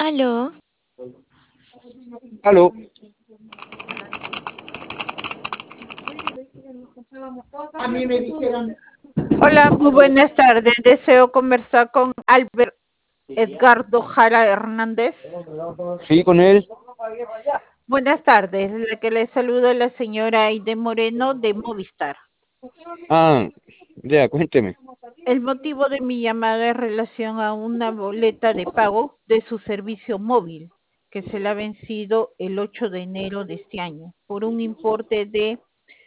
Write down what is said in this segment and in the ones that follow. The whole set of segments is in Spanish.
Aló, Aló. A mí me dijeron. Hola, muy buenas tardes. Deseo conversar con Albert Edgardo Jara Hernández. Sí, con él. Buenas tardes. La que le saluda es la señora Aide Moreno de Movistar. Ah, ya, cuénteme. El motivo de mi llamada es relación a una boleta de pago de su servicio móvil que se le ha vencido el 8 de enero de este año por un importe de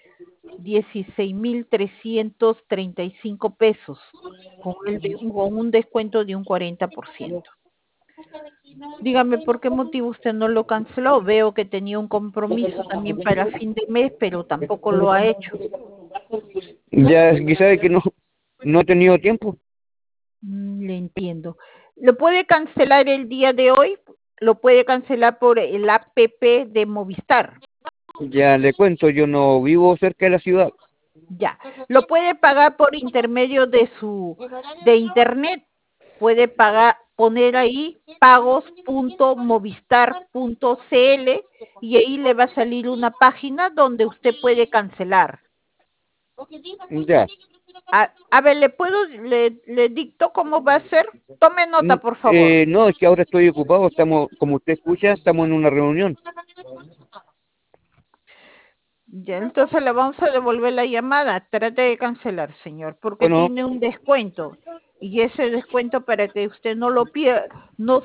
16.335 pesos con un descuento de un 40%. Dígame, ¿por qué motivo usted no lo canceló? Veo que tenía un compromiso también para fin de mes, pero tampoco lo ha hecho. Ya, quizás que no he tenido tiempo. Le entiendo. ¿Lo puede cancelar el día de hoy? Lo puede cancelar por el APP de Movistar. Ya le cuento, yo no vivo cerca de la ciudad. Ya. Lo puede pagar por intermedio de internet. Puede pagar, poner ahí pagos.movistar.cl y ahí le va a salir una página donde usted puede cancelar. Ya. A ver, le dicto cómo va a ser? Tome nota, por favor. No, es que ahora estoy ocupado, estamos, como usted escucha, estamos en una reunión. Ya, entonces le vamos a devolver la llamada. Trate de cancelar, señor, porque Bueno, tiene un descuento. Y ese descuento para que usted no lo pierda, no